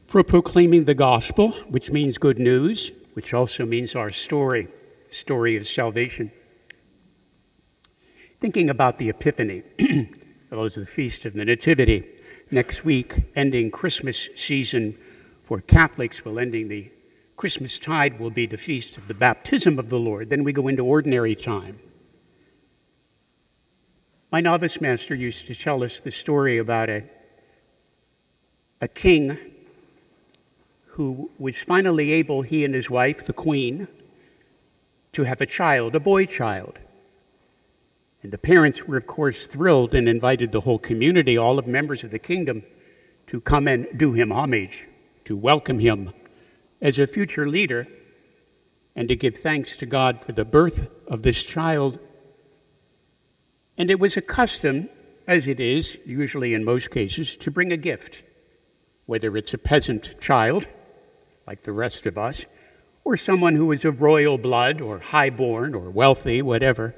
for proclaiming the gospel, which means good news, which also means our story of salvation. Thinking about the Epiphany, that was the Feast of the Nativity. Next week, ending Christmas season for Catholics, ending the Christmas tide will be the Feast of the Baptism of the Lord. Then we go into ordinary time. My novice master used to tell us the story about a king who was finally able, he and his wife, the queen, to have a child, a boy child. And the parents were, of course, thrilled and invited the whole community, all of members of the kingdom, to come and do him homage, to welcome him as a future leader, and to give thanks to God for the birth of this child. And it was a custom, as it is usually in most cases, to bring a gift, whether it's a peasant child, like the rest of us, or someone who is of royal blood or highborn or wealthy, whatever.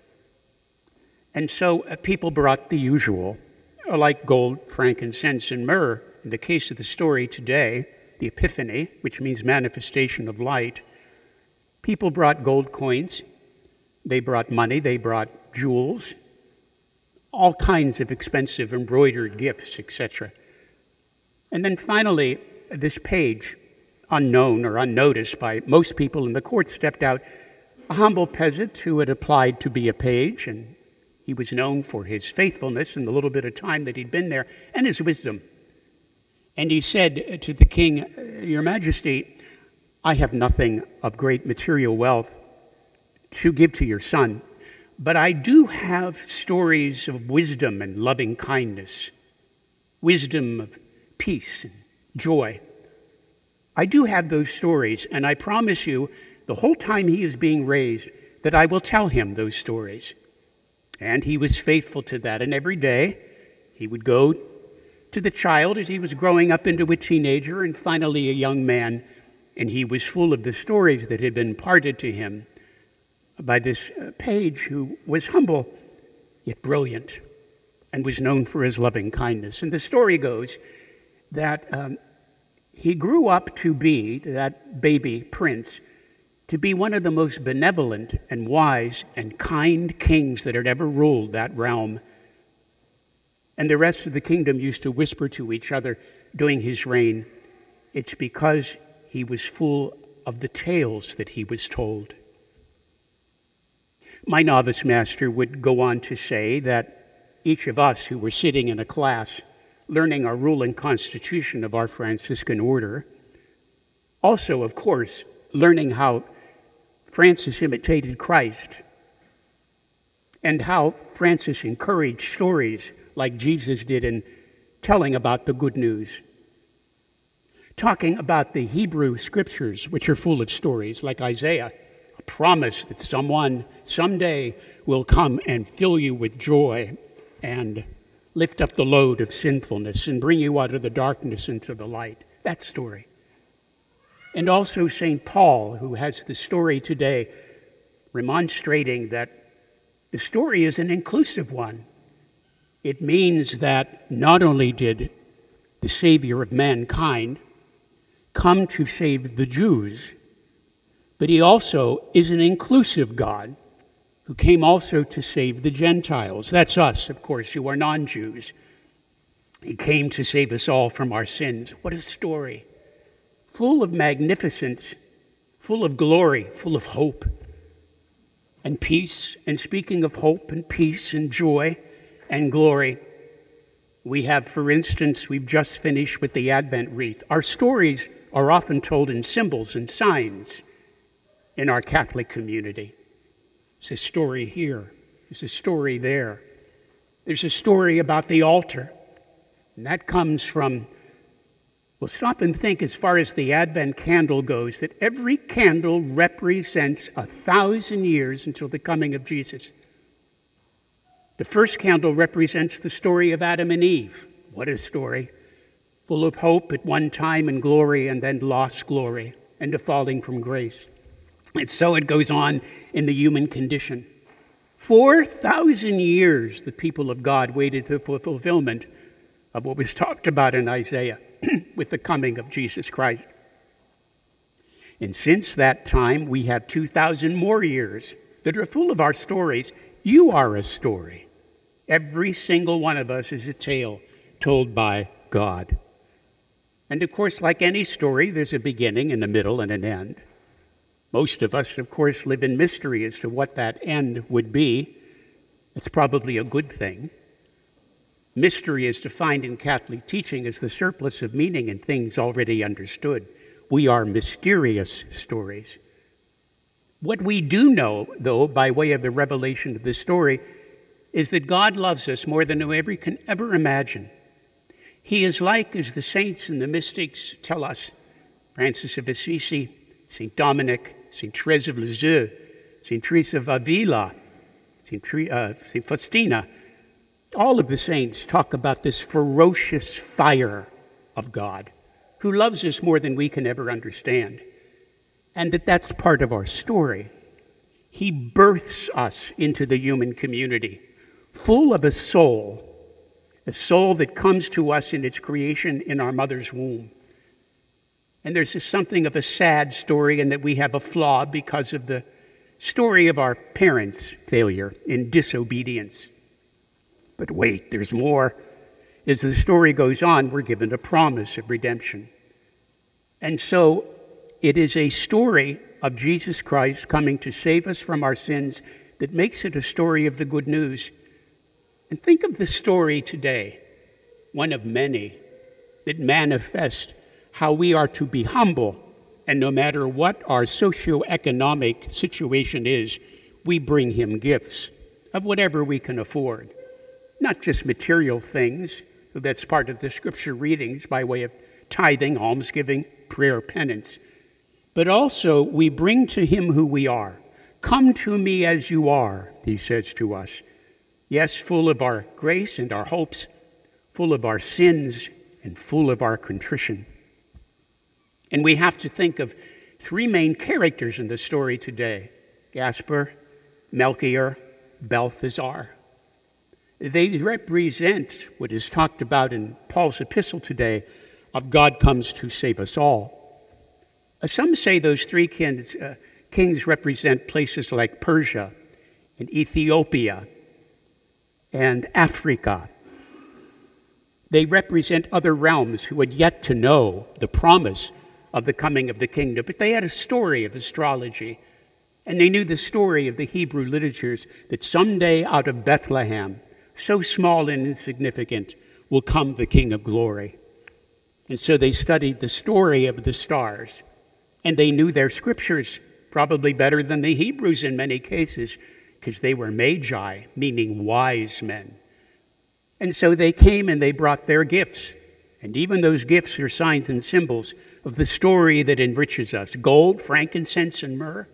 And so people brought the usual, like gold, frankincense, and myrrh. In the case of the story today, the Epiphany, which means manifestation of light, people brought gold coins, they brought money, they brought jewels, all kinds of expensive embroidered gifts, etc. And then finally, this page, unknown or unnoticed by most people in the court, stepped out a humble peasant who had applied to be a page, and he was known for his faithfulness in the little bit of time that he'd been there and his wisdom. And he said to the king, "Your Majesty, I have nothing of great material wealth to give to your son, but I do have stories of wisdom and loving kindness, wisdom of peace and joy. I do have those stories, and I promise you, the whole time he is being raised, that I will tell him those stories." And he was faithful to that, and every day he would go to the child as he was growing up into a teenager and finally a young man, and he was full of the stories that had been imparted to him by this page who was humble yet brilliant and was known for his loving kindness. And the story goes that he grew up to be, that baby prince, to be one of the most benevolent and wise and kind kings that had ever ruled that realm. And the rest of the kingdom used to whisper to each other during his reign, "It's because he was full of the tales that he was told." My novice master would go on to say that each of us who were sitting in a class learning our rule and constitution of our Franciscan order, also, of course, learning how Francis imitated Christ and how Francis encouraged stories like Jesus did in telling about the good news. Talking about the Hebrew scriptures, which are full of stories like Isaiah, a promise that someone someday will come and fill you with joy and lift up the load of sinfulness and bring you out of the darkness into the light. That story. And also St. Paul, who has the story today, remonstrating that the story is an inclusive one. It means that not only did the Savior of mankind come to save the Jews, but he also is an inclusive God who came also to save the Gentiles. That's us, of course, who are non-Jews. He came to save us all from our sins. What a story. Full of magnificence, full of glory, full of hope and peace. And speaking of hope and peace and joy and glory, we have, for instance, we've just finished with the Advent wreath. Our stories are often told in symbols and signs in our Catholic community. There's a story here. There's a story there. There's a story about the altar. And that comes from, well, stop and think as far as the Advent candle goes, that every candle represents 1,000 years until the coming of Jesus. The first candle represents the story of Adam and Eve. What a story. Full of hope at one time and glory, and then lost glory and a falling from grace. And so it goes on in the human condition. 4,000 years the people of God waited for the fulfillment of what was talked about in Isaiah. with the coming of Jesus Christ. And since that time, we have 2,000 more years that are full of our stories. You are a story. Every single one of us is a tale told by God. And of course, like any story, there's a beginning and a middle and an end. Most of us, of course, live in mystery as to what that end would be. It's probably a good thing. Mystery is defined in Catholic teaching as the surplus of meaning in things already understood. We are mysterious stories. What we do know, though, by way of the revelation of this story, is that God loves us more than we can ever imagine. He is like, as the saints and the mystics tell us, Francis of Assisi, St. Dominic, St. Therese of Lisieux, St. Teresa of Avila, St. Faustina, all of the saints talk about this ferocious fire of God who loves us more than we can ever understand, and that's part of our story. He births us into the human community, full of a soul that comes to us in its creation in our mother's womb. And there's something of a sad story in that we have a flaw because of the story of our parents' failure in disobedience. But wait, there's more. As the story goes on, we're given a promise of redemption. And so it is a story of Jesus Christ coming to save us from our sins that makes it a story of the good news. And think of the story today, one of many, that manifest how we are to be humble, and no matter what our socioeconomic situation is, we bring him gifts of whatever we can afford. Not just material things, that's part of the scripture readings by way of tithing, almsgiving, prayer, penance, but also we bring to him who we are. Come to me as you are, he says to us. Yes, full of our grace and our hopes, full of our sins and full of our contrition. And we have to think of three main characters in the story today: Gaspar, Melchior, Balthazar. They represent what is talked about in Paul's epistle today of God comes to save us all. Some say those three kings represent places like Persia and Ethiopia and Africa. They represent other realms who had yet to know the promise of the coming of the kingdom, but they had a story of astrology, and they knew the story of the Hebrew literatures that someday out of Bethlehem, so small and insignificant, will come the King of Glory. And so they studied the story of the stars, and they knew their scriptures probably better than the Hebrews in many cases, because they were magi, meaning wise men. And so they came and they brought their gifts. And even those gifts are signs and symbols of the story that enriches us: gold, frankincense, and myrrh.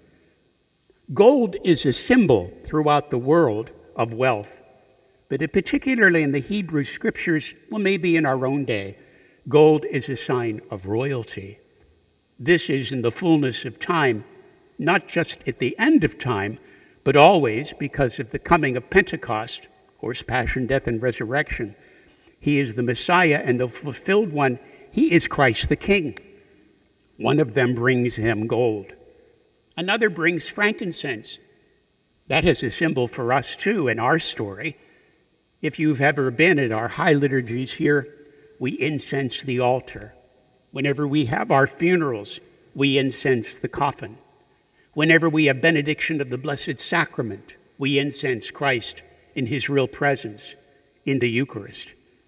Gold is a symbol throughout the world of wealth, but particularly in the Hebrew scriptures, well, maybe in our own day, gold is a sign of royalty. This is in the fullness of time, not just at the end of time, but always because of the coming of Pentecost, of course, passion, death, and resurrection. He is the Messiah and the fulfilled one. He is Christ the King. One of them brings him gold. Another brings frankincense. That is a symbol for us, too, in our story. If you've ever been at our high liturgies here, we incense the altar. Whenever we have our funerals, we incense the coffin. Whenever we have benediction of the Blessed Sacrament, we incense Christ in his real presence in the Eucharist.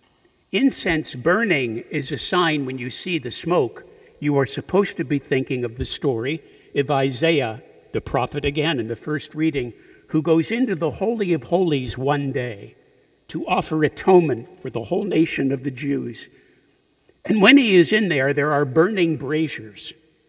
Incense burning is a sign. When you see the smoke, you are supposed to be thinking of the story of Isaiah, the prophet again in the first reading, who goes into the Holy of Holies one day to offer atonement for the whole nation of the Jews. And when he is in there, there are burning braziers,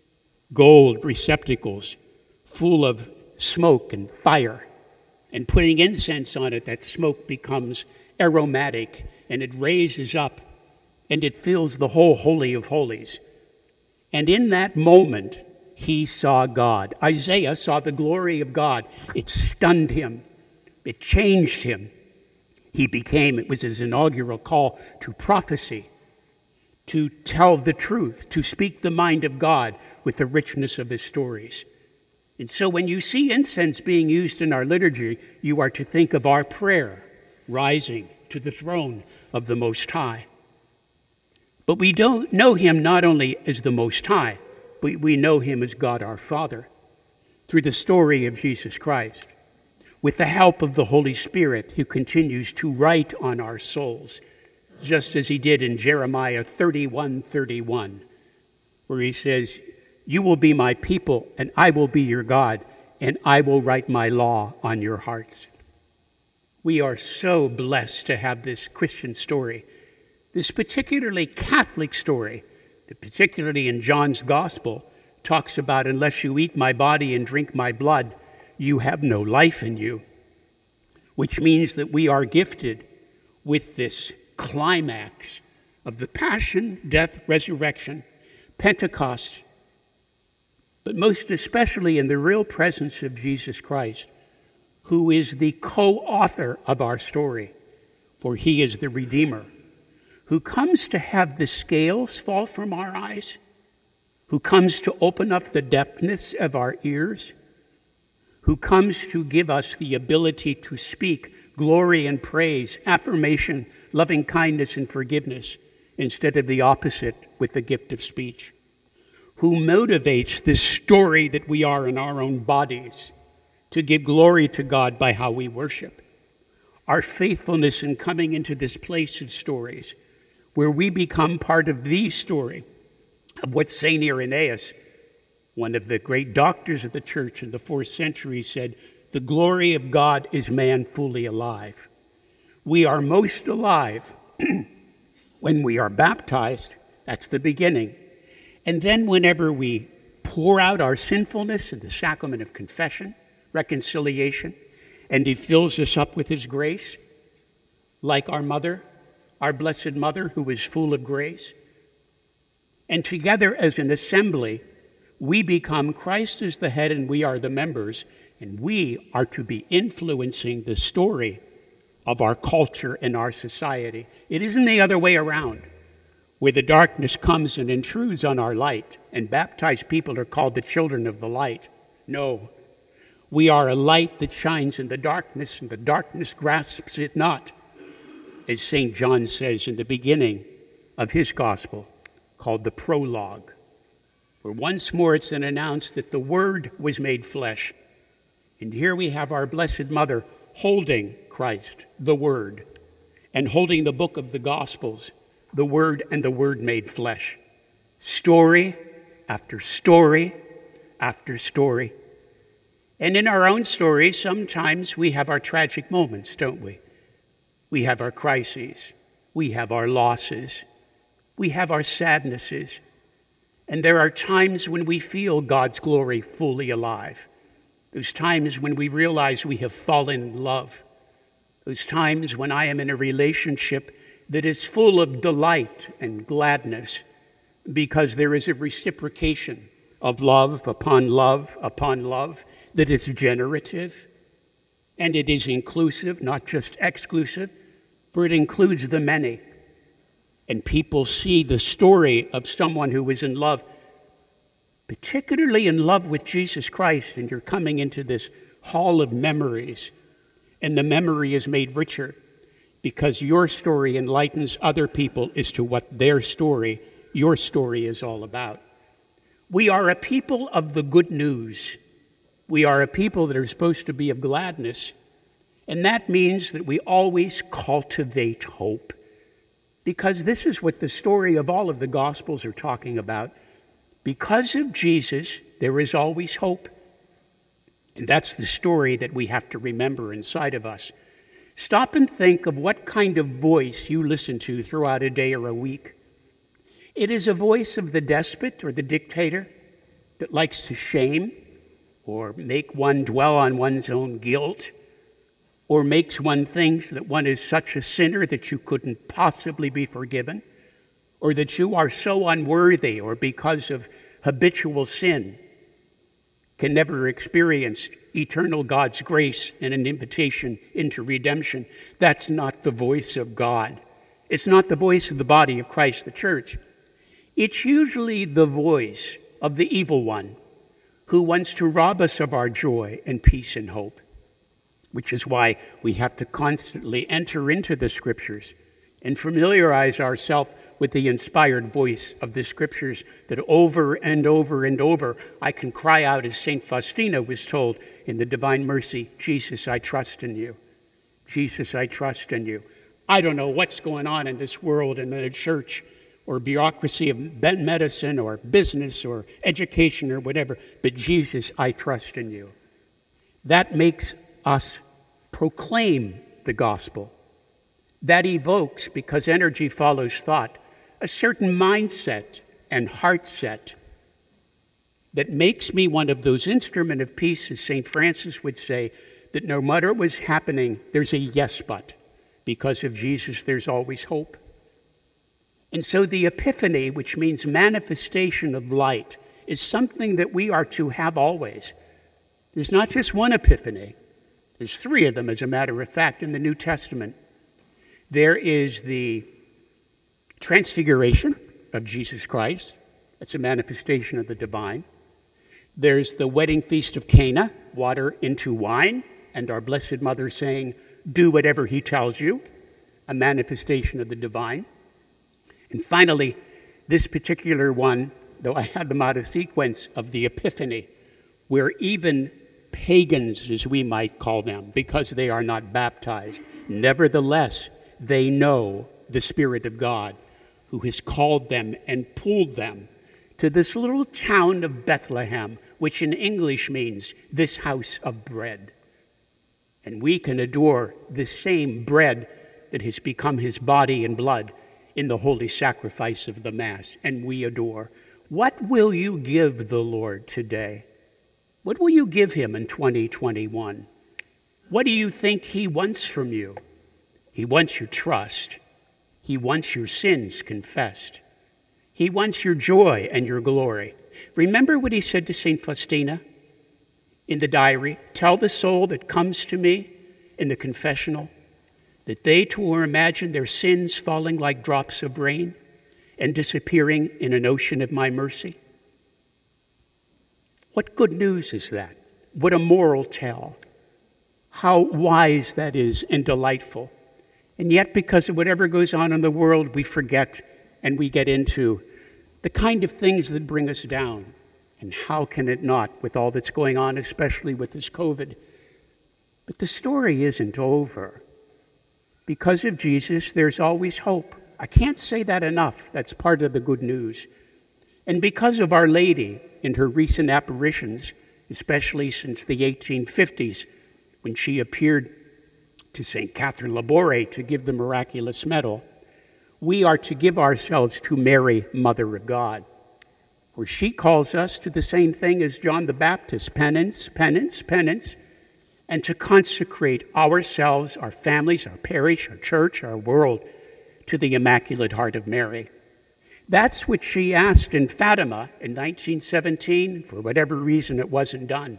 gold receptacles full of smoke and fire. And putting incense on it, that smoke becomes aromatic, and it raises up, and it fills the whole Holy of Holies. And in that moment, he saw God. Isaiah saw the glory of God. It stunned him. It changed him. It was his inaugural call to prophecy. to tell the truth, to speak the mind of God with the richness of his stories. And so when you see incense being used in our liturgy, you are to think of our prayer rising to the throne of the Most High. But we don't know him not only as the Most High, but we know him as God our Father through the story of Jesus Christ, with the help of the Holy Spirit who continues to write on our souls, just as he did in Jeremiah 31:31, where he says, "You will be my people, and I will be your God, and I will write my law on your hearts." We are so blessed to have this Christian story, this particularly Catholic story, that particularly in John's Gospel talks about, unless you eat my body and drink my blood, you have no life in you, which means that we are gifted with this climax of the passion, death, resurrection, Pentecost, but most especially in the real presence of Jesus Christ, who is the co-author of our story, for he is the Redeemer, who comes to have the scales fall from our eyes, who comes to open up the deafness of our ears, who comes to give us the ability to speak glory and praise, affirmation, loving kindness and forgiveness, instead of the opposite with the gift of speech, who motivates this story that we are in our own bodies to give glory to God by how we worship. Our faithfulness in coming into this place of stories, where we become part of the story of what St. Irenaeus, one of the great doctors of the church in the 4th century, said, "The glory of God is man fully alive." We are most alive when we are baptized. That's the beginning. And then whenever we pour out our sinfulness in the sacrament of confession, reconciliation, and he fills us up with his grace, like our mother, our Blessed Mother, who is full of grace. And together as an assembly, we become Christ is the head and we are the members, and we are to be influencing the story of our culture and our society. It isn't the other way around, where the darkness comes and intrudes on our light, and baptized people are called the children of the light. No, we are a light that shines in the darkness, and the darkness grasps it not, as St. John says in the beginning of his gospel, called the prologue, where once more it's announced that the Word was made flesh. And here we have our Blessed Mother holding Christ, the Word, and holding the book of the Gospels, the Word and the Word made flesh. Story after story after story. And in our own stories, sometimes we have our tragic moments, don't we? We have our crises. We have our losses. We have our sadnesses. And there are times when we feel God's glory fully alive. Those times when we realize we have fallen in love. Those times when I am in a relationship that is full of delight and gladness, because there is a reciprocation of love upon love upon love that is generative, and it is inclusive, not just exclusive, for it includes the many. And people see the story of someone who is in love, particularly in love with Jesus Christ, and you're coming into this hall of memories, and the memory is made richer because your story enlightens other people as to what their story, your story, is all about. We are a people of the good news. We are a people that are supposed to be of gladness, and that means that we always cultivate hope, because this is what the story of all of the Gospels are talking about. Because of Jesus, there is always hope. And that's the story that we have to remember inside of us. Stop and think of what kind of voice you listen to throughout a day or a week. It is a voice of the despot or the dictator that likes to shame or make one dwell on one's own guilt, or makes one think that one is such a sinner that you couldn't possibly be forgiven, or that you are so unworthy, or because of habitual sin can never experience eternal God's grace and an invitation into redemption. That's not the voice of God. It's not the voice of the body of Christ, the church. It's usually the voice of the evil one who wants to rob us of our joy and peace and hope, which is why we have to constantly enter into the Scriptures and familiarize ourselves with the inspired voice of the Scriptures, that over and over and over I can cry out, as St. Faustina was told in the Divine Mercy, Jesus, I trust in you. Jesus, I trust in you. I don't know what's going on in this world and in the church or bureaucracy of medicine or business or education or whatever, but Jesus, I trust in you. That makes us proclaim the gospel. That evokes, because energy follows thought, a certain mindset and heart set that makes me one of those instruments of peace, as St. Francis would say, that no matter what's happening, there's a yes but. Because of Jesus, there's always hope. And so the Epiphany, which means manifestation of light, is something that we are to have always. There's not just one Epiphany. There's three of them, as a matter of fact, in the New Testament. There is the Transfiguration of Jesus Christ. That's a manifestation of the divine. There's the wedding feast of Cana, water into wine, and our Blessed Mother saying, do whatever he tells you, a manifestation of the divine. And finally, this particular one, though I had them out of sequence, of the Epiphany, where even pagans, as we might call them, because they are not baptized, nevertheless, they know the Spirit of God, who has called them and pulled them to this little town of Bethlehem, which in English means this house of bread. And we can adore the same bread that has become his body and blood in the holy sacrifice of the Mass. And we adore. What will you give the Lord today? What will you give him in 2021? What do you think he wants from you? He wants your trust. He wants your sins confessed. He wants your joy and your glory. Remember what he said to St. Faustina in the diary? Tell the soul that comes to me in the confessional that they too will imagine their sins falling like drops of rain and disappearing in an ocean of my mercy. What good news is that? What a moral tale. How wise that is and delightful. And yet, because of whatever goes on in the world, we forget and we get into the kind of things that bring us down. And how can it not, with all that's going on, especially with this COVID? But the story isn't over. Because of Jesus, there's always hope. I can't say that enough. That's part of the good news. And because of Our Lady and her recent apparitions, especially since the 1850s, when she appeared to St. Catherine Laboure to give the miraculous medal, we are to give ourselves to Mary, Mother of God, where she calls us to the same thing as John the Baptist, penance, penance, penance, and to consecrate ourselves, our families, our parish, our church, our world, to the Immaculate Heart of Mary. That's what she asked in Fatima in 1917. For whatever reason, it wasn't done.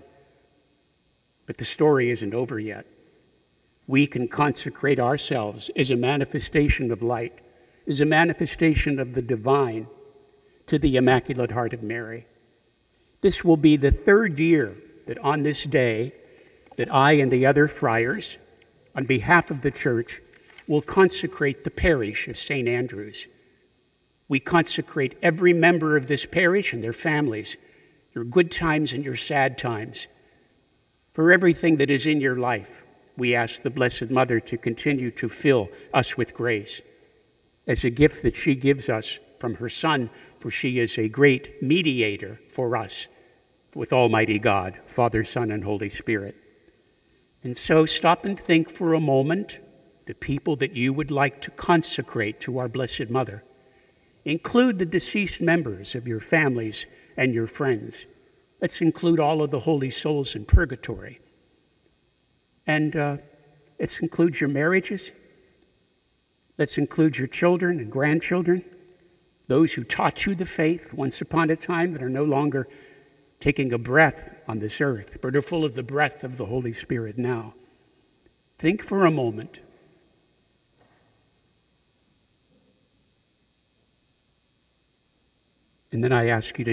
But the story isn't over yet. We can consecrate ourselves as a manifestation of light, as a manifestation of the divine, to the Immaculate Heart of Mary. This will be the third year that on this day that I and the other friars, on behalf of the church, will consecrate the parish of St. Andrews. We consecrate every member of this parish and their families, your good times and your sad times. For everything that is in your life, we ask the Blessed Mother to continue to fill us with grace as a gift that she gives us from her Son, for she is a great mediator for us with Almighty God, Father, Son, and Holy Spirit. And so stop and think for a moment the people that you would like to consecrate to our Blessed Mother. Include the deceased members of your families and your friends. Let's include all of the holy souls in purgatory. And let's include your marriages. Let's include your children and grandchildren, those who taught you the faith once upon a time that are no longer taking a breath on this earth, but are full of the breath of the Holy Spirit now. Think for a moment. And then I ask you to